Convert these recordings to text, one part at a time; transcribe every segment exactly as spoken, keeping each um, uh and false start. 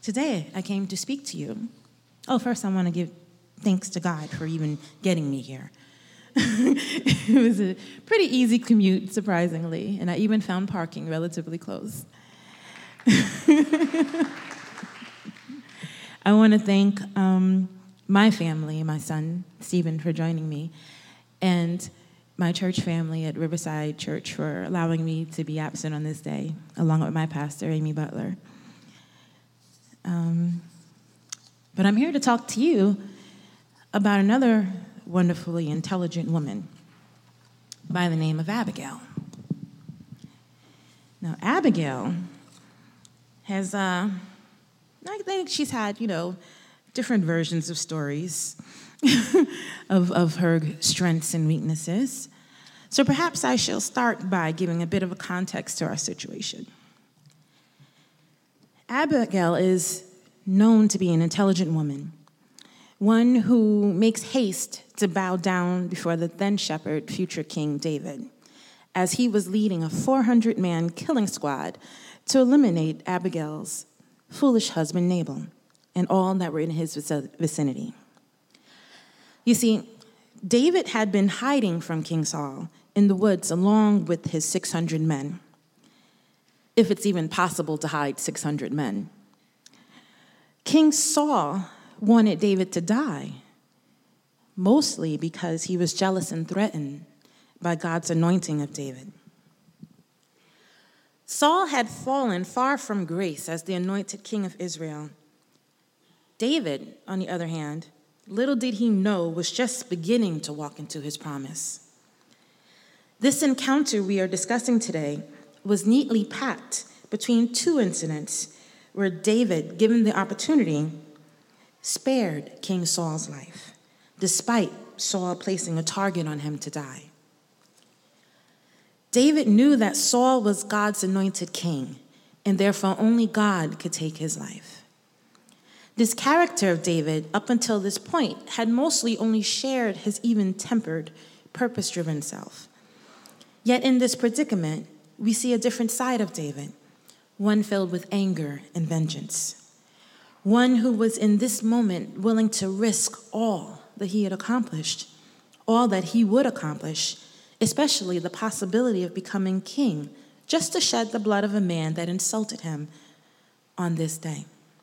Today, I came to speak to you. Oh, first, I want to give thanks to God for even getting me here. It was a pretty easy commute, surprisingly, and I even found parking relatively close. I want to thank um, my family, my son, Stephen, for joining me, and my church family at Riverside Church for allowing me to be absent on this day, along with my pastor, Amy Butler. Um, but I'm here to talk to you about another wonderfully intelligent woman by the name of Abigail. Now, Abigail has, uh, I think she's had, you know, different versions of stories of, of her strengths and weaknesses. So perhaps I shall start by giving a bit of a context to our situation. Abigail is known to be an intelligent woman, one who makes haste to bow down before the then shepherd, future King David, as he was leading a four hundred man killing squad to eliminate Abigail's foolish husband Nabal and all that were in his vicinity. You see, David had been hiding from King Saul in the woods along with his six hundred men, if it's even possible to hide six hundred men. King Saul wanted David to die, mostly because he was jealous and threatened by God's anointing of David. Saul had fallen far from grace as the anointed king of Israel. David, on the other hand, little did he know, was just beginning to walk into his promise. This encounter we are discussing today was neatly packed between two incidents where David, given the opportunity, spared King Saul's life, despite Saul placing a target on him to die. David knew that Saul was God's anointed king, and therefore only God could take his life. This character of David, up until this point, had mostly only shared his even-tempered, purpose-driven self. Yet in this predicament, we see a different side of David, one filled with anger and vengeance. One who was in this moment willing to risk all that he had accomplished, all that he would accomplish, especially the possibility of becoming king, just to shed the blood of a man that insulted him on this day.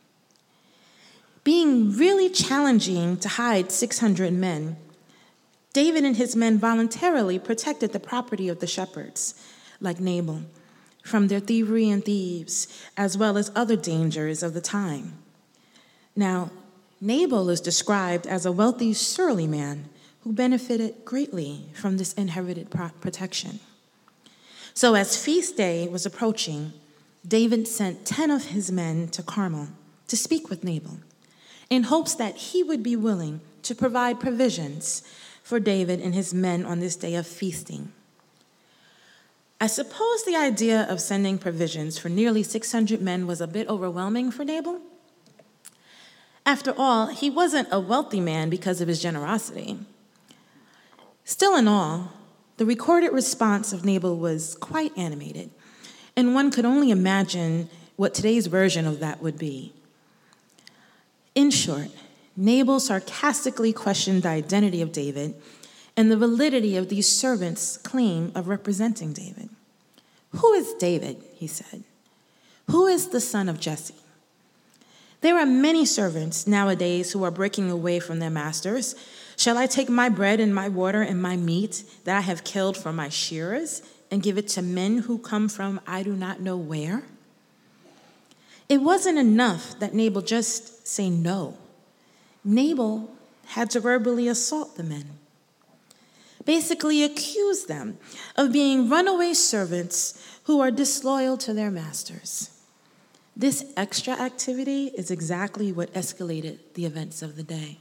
Being really challenging to hide six hundred men, David and his men voluntarily protected the property of the shepherds, like Nabal, from their thievery and thieves, as well as other dangers of the time. Now, Nabal is described as a wealthy, surly man who benefited greatly from this inherited protection. So as feast day was approaching, David sent ten of his men to Carmel to speak with Nabal in hopes that he would be willing to provide provisions for David and his men on this day of feasting. I suppose the idea of sending provisions for nearly six hundred men was a bit overwhelming for Nabal. After all, he wasn't a wealthy man because of his generosity. Still in all, the recorded response of Nabal was quite animated, and one could only imagine what today's version of that would be. In short, Nabal sarcastically questioned the identity of David and the validity of these servants' claim of representing David. "Who is David?" he said. "Who is the son of Jesse? There are many servants nowadays who are breaking away from their masters. Shall I take my bread and my water and my meat that I have killed from my shearers and give it to men who come from I do not know where?" It wasn't enough that Nabal just say no. Nabal had to verbally assault the men, basically accuse them of being runaway servants who are disloyal to their masters. This extra activity is exactly what escalated the events of the day.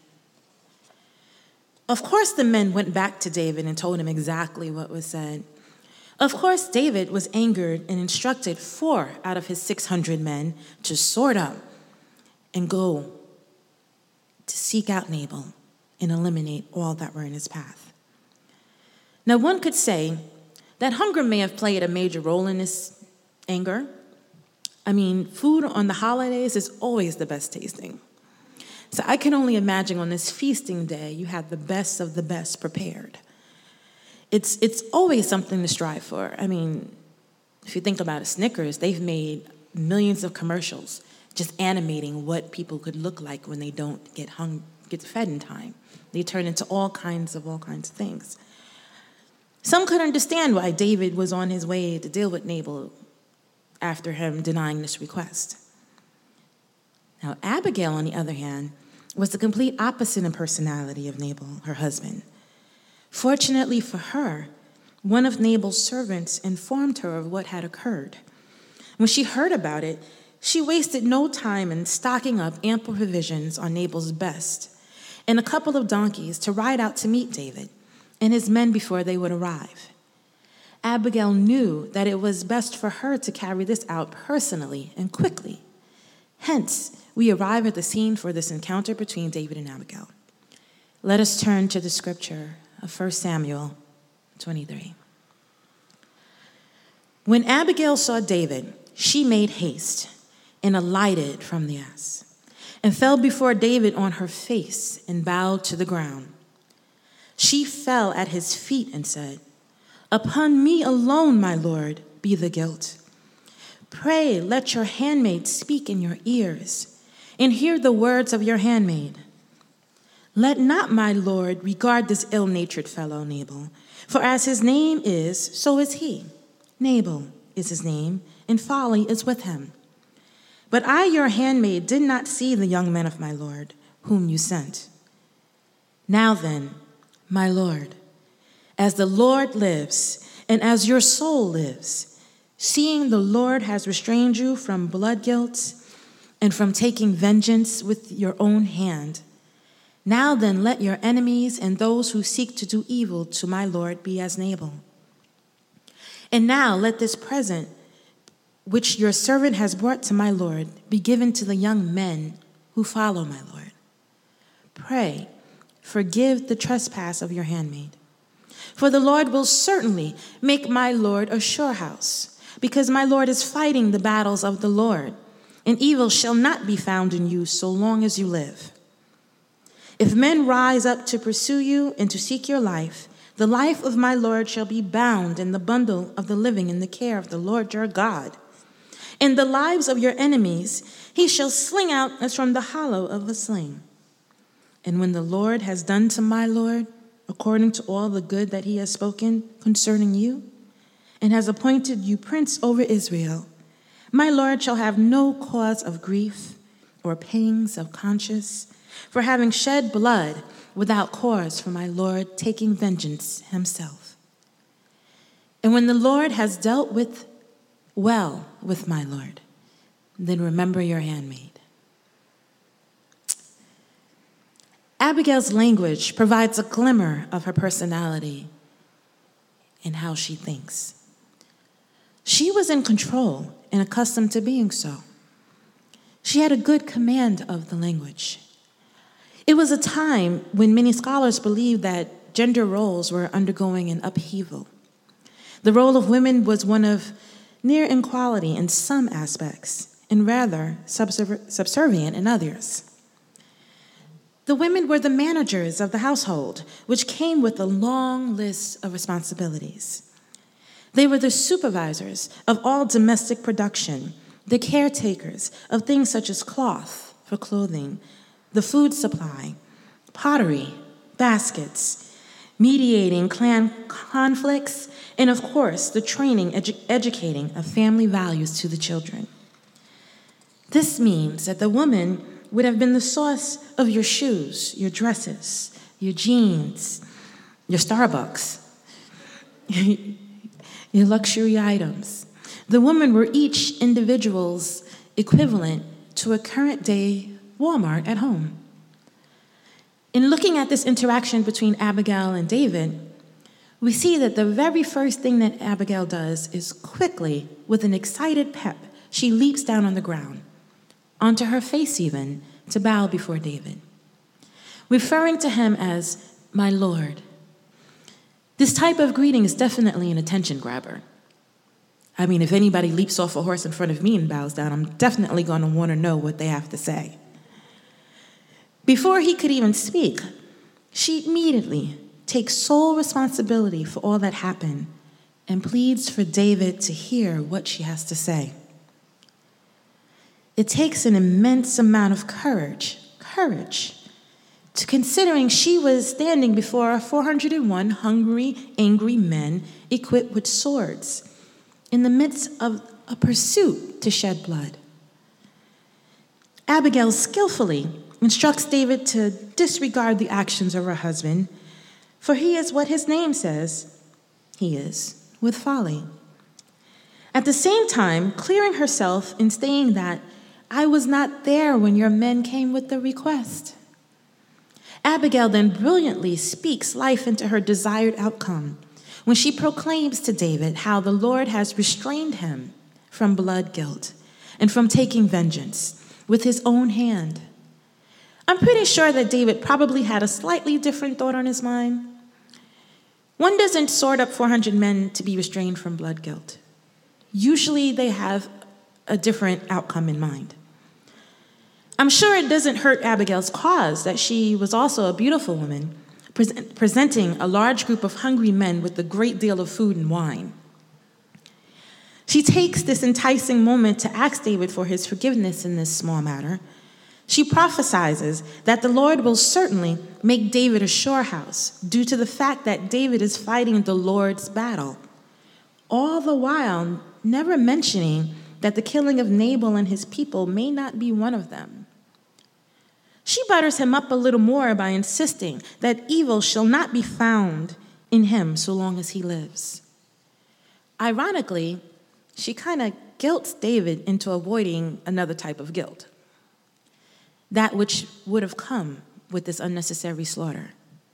Of course, the men went back to David and told him exactly what was said. Of course, David was angered and instructed four out of his six hundred men to sort up and go to seek out Nabal and eliminate all that were in his path. Now, one could say that hunger may have played a major role in this anger. I mean, food on the holidays is always the best tasting. So I can only imagine on this feasting day, you have the best of the best prepared. It's, it's always something to strive for. I mean, if you think about it, Snickers, they've made millions of commercials just animating what people could look like when they don't get hung, get fed in time. They turn into all kinds of all kinds of things. Some could understand why David was on his way to deal with Nabal after him denying this request. Now, Abigail, on the other hand, was the complete opposite in personality of Nabal, her husband. Fortunately for her, one of Nabal's servants informed her of what had occurred. When she heard about it, she wasted no time in stocking up ample provisions on Nabal's best and a couple of donkeys to ride out to meet David and his men before they would arrive. Abigail knew that it was best for her to carry this out personally and quickly. Hence, we arrive at the scene for this encounter between David and Abigail. Let us turn to the scripture of First Samuel twenty-three. When Abigail saw David, she made haste and alighted from the ass, and fell before David on her face and bowed to the ground. She fell at his feet and said, "Upon me alone, my lord, be the guilt. Pray, let your handmaid speak in your ears, and hear the words of your handmaid. Let not my lord regard this ill-natured fellow Nabal, for as his name is, so is he. Nabal is his name, and folly is with him. But I, your handmaid, did not see the young men of my lord, whom you sent. Now then, my lord, as the Lord lives, and as your soul lives, seeing the Lord has restrained you from blood guilt and from taking vengeance with your own hand, now then let your enemies and those who seek to do evil to my lord be as Nabal. And now let this present which your servant has brought to my lord be given to the young men who follow my lord. Pray, forgive the trespass of your handmaid. For the Lord will certainly make my lord a sure house, because my lord is fighting the battles of the Lord, and evil shall not be found in you so long as you live. If men rise up to pursue you and to seek your life, the life of my lord shall be bound in the bundle of the living in the care of the Lord your God. And the lives of your enemies he shall sling out as from the hollow of a sling. And when the Lord has done to my lord, according to all the good that he has spoken concerning you, and has appointed you prince over Israel, my lord shall have no cause of grief or pangs of conscience for having shed blood without cause for my lord taking vengeance himself. And when the Lord has dealt with well with my lord, then remember your handmaid." Abigail's language provides a glimmer of her personality and how she thinks. She was in control and accustomed to being so. She had a good command of the language. It was a time when many scholars believed that gender roles were undergoing an upheaval. The role of women was one of near equality in some aspects, and rather subserv- subservient in others. The women were the managers of the household, which came with a long list of responsibilities. They were the supervisors of all domestic production, the caretakers of things such as cloth for clothing, the food supply, pottery, baskets, mediating clan conflicts, and of course, the training, edu- educating of family values to the children. This means that the woman would have been the source of your shoes, your dresses, your jeans, your Starbucks, your luxury items. The women were each individual's equivalent to a current day Walmart at home. In looking at this interaction between Abigail and David, we see that the very first thing that Abigail does is quickly, with an excited pep, she leaps down on the ground, onto her face even, to bow before David, referring to him as my lord. This type of greeting is definitely an attention grabber. I mean, if anybody leaps off a horse in front of me and bows down, I'm definitely going to want to know what they have to say. Before he could even speak, she immediately takes sole responsibility for all that happened and pleads for David to hear what she has to say. It takes an immense amount of courage, courage, to considering she was standing before four hundred one hungry, angry men equipped with swords in the midst of a pursuit to shed blood. Abigail skillfully instructs David to disregard the actions of her husband, for he is what his name says he is, with folly. At the same time, clearing herself in saying that, I was not there when your men came with the request. Abigail then brilliantly speaks life into her desired outcome when she proclaims to David how the Lord has restrained him from blood guilt and from taking vengeance with his own hand. I'm pretty sure that David probably had a slightly different thought on his mind. One doesn't sword up four hundred men to be restrained from blood guilt. Usually they have a different outcome in mind. I'm sure it doesn't hurt Abigail's cause that she was also a beautiful woman, pre- presenting a large group of hungry men with a great deal of food and wine. She takes this enticing moment to ask David for his forgiveness in this small matter. She prophesies that the Lord will certainly make David a sure house due to the fact that David is fighting the Lord's battle, all the while never mentioning that the killing of Nabal and his people may not be one of them. She butters him up a little more by insisting that evil shall not be found in him so long as he lives. Ironically, she kind of guilts David into avoiding another type of guilt, that which would have come with this unnecessary slaughter.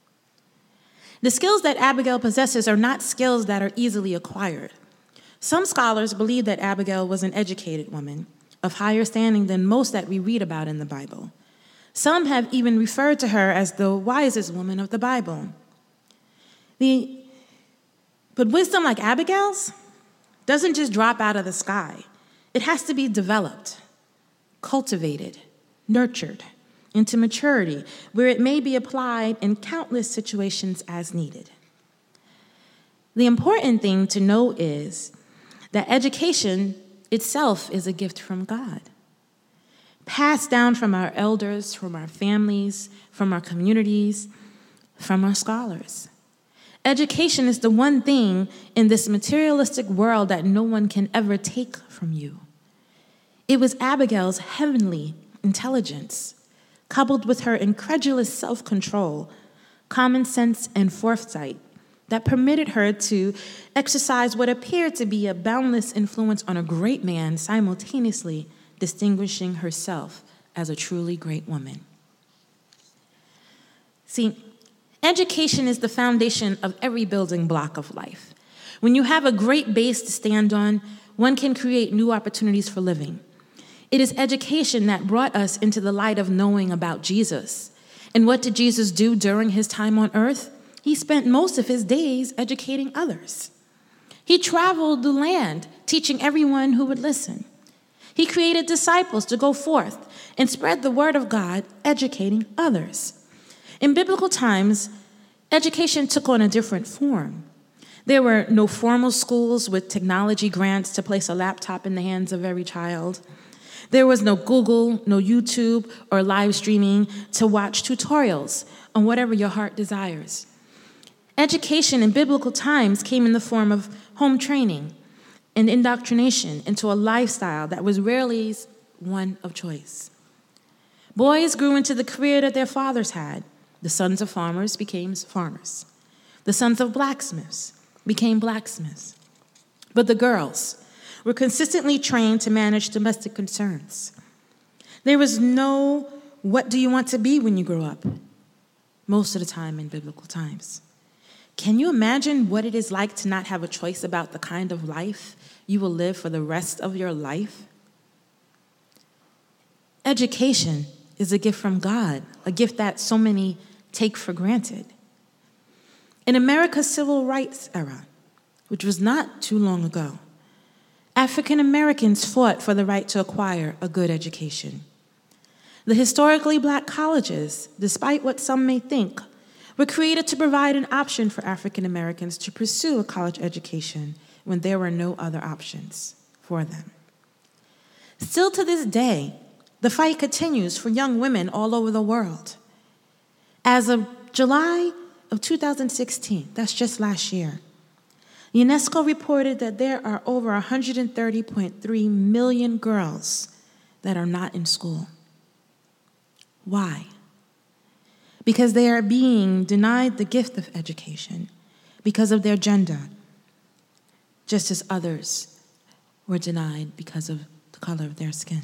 The skills that Abigail possesses are not skills that are easily acquired. Some scholars believe that Abigail was an educated woman of higher standing than most that we read about in the Bible. Some have even referred to her as the wisest woman of the Bible. The, but wisdom like Abigail's doesn't just drop out of the sky. It has to be developed, cultivated, nurtured into maturity, where it may be applied in countless situations as needed. The important thing to know is that education itself is a gift from God, passed down from our elders, from our families, from our communities, from our scholars. Education is the one thing in this materialistic world that no one can ever take from you. It was Abigail's heavenly intelligence, coupled with her incredulous self-control, common sense, and foresight, that permitted her to exercise what appeared to be a boundless influence on a great man, simultaneously distinguishing herself as a truly great woman. See, education is the foundation of every building block of life. When you have a great base to stand on, one can create new opportunities for living. It is education that brought us into the light of knowing about Jesus. And what did Jesus do during his time on earth? He spent most of his days educating others. He traveled the land, teaching everyone who would listen. He created disciples to go forth and spread the word of God, educating others. In biblical times, education took on a different form. There were no formal schools with technology grants to place a laptop in the hands of every child. There was no Google, no YouTube, or live streaming to watch tutorials on whatever your heart desires. Education in biblical times came in the form of home training and indoctrination into a lifestyle that was rarely one of choice. Boys grew into the career that their fathers had. The sons of farmers became farmers. The sons of blacksmiths became blacksmiths. But the girls were consistently trained to manage domestic concerns. There was no, what do you want to be when you grow up? Most of the time in biblical times. Can you imagine what it is like to not have a choice about the kind of life you will live for the rest of your life? Education is a gift from God, a gift that so many take for granted. In America's civil rights era, which was not too long ago, African Americans fought for the right to acquire a good education. The historically black colleges, despite what some may think, were created to provide an option for African Americans to pursue a college education when there were no other options for them. Still to this day, the fight continues for young women all over the world. As of July of two thousand sixteen, that's just last year, UNESCO reported that there are over one hundred thirty point three million girls that are not in school. Why? Because they are being denied the gift of education because of their gender, just as others were denied because of the color of their skin.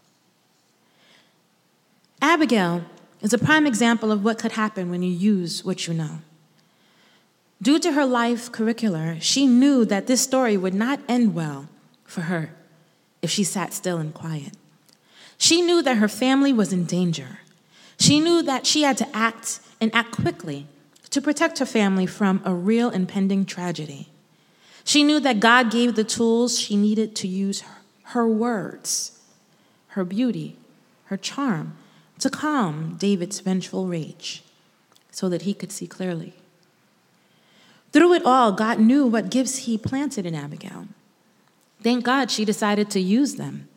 Abigail is a prime example of what could happen when you use what you know. Due to her life curricular, she knew that this story would not end well for her if she sat still and quiet. She knew that her family was in danger. She knew that she had to act and act quickly to protect her family from a real impending tragedy. She knew that God gave the tools she needed to use her, her words, her beauty, her charm, to calm David's vengeful rage so that he could see clearly. Through it all, God knew what gifts he planted in Abigail. Thank God she decided to use them.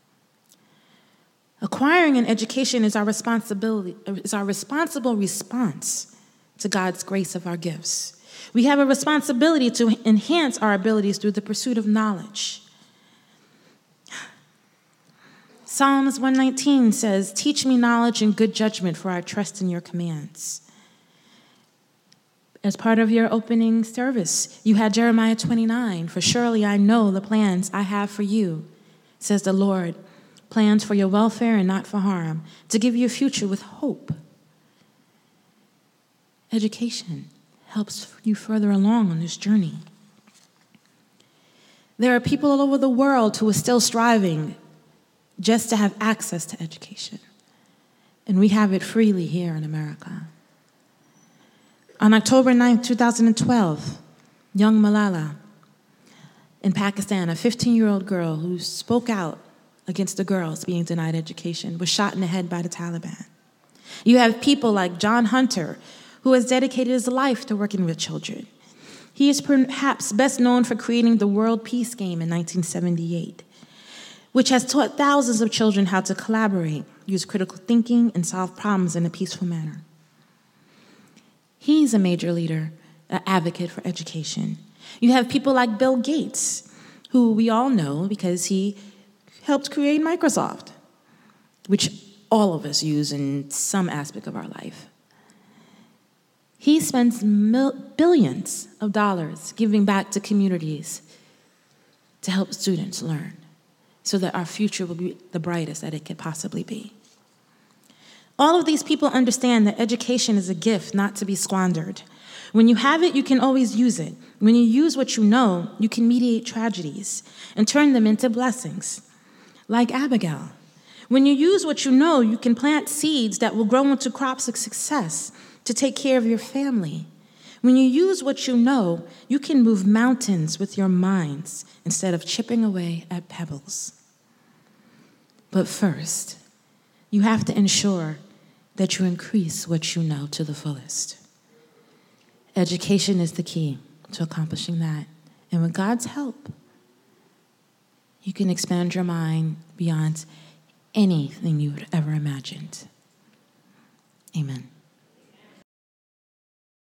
Acquiring an education is our responsibility, is our responsible response to God's grace of our gifts. We have a responsibility to enhance our abilities through the pursuit of knowledge. Psalms one nineteen says, "Teach me knowledge and good judgment, for I trust in your commands." As part of your opening service, you had Jeremiah twenty-nine, "For surely I know the plans I have for you, says the Lord, plans for your welfare and not for harm, to give you a future with hope." Education helps you further along on this journey. There are people all over the world who are still striving just to have access to education, and we have it freely here in America. On October ninth, two thousand twelve, young Malala in Pakistan, a fifteen-year-old girl who spoke out against the girls being denied education, was shot in the head by the Taliban. You have people like John Hunter, who has dedicated his life to working with children. He is perhaps best known for creating the World Peace Game in nineteen seventy-eight, which has taught thousands of children how to collaborate, use critical thinking, and solve problems in a peaceful manner. He's a major leader, an advocate for education. You have people like Bill Gates, who we all know because he helped create Microsoft, which all of us use in some aspect of our life. He spends mil- billions of dollars giving back to communities to help students learn so that our future will be the brightest that it could possibly be. All of these people understand that education is a gift not to be squandered. When you have it, you can always use it. When you use what you know, you can mediate tragedies and turn them into blessings. Like Abigail. When you use what you know, you can plant seeds that will grow into crops of success to take care of your family. When you use what you know, you can move mountains with your minds instead of chipping away at pebbles. But first, you have to ensure that you increase what you know to the fullest. Education is the key to accomplishing that. And with God's help, you can expand your mind beyond anything you would ever imagined. Amen.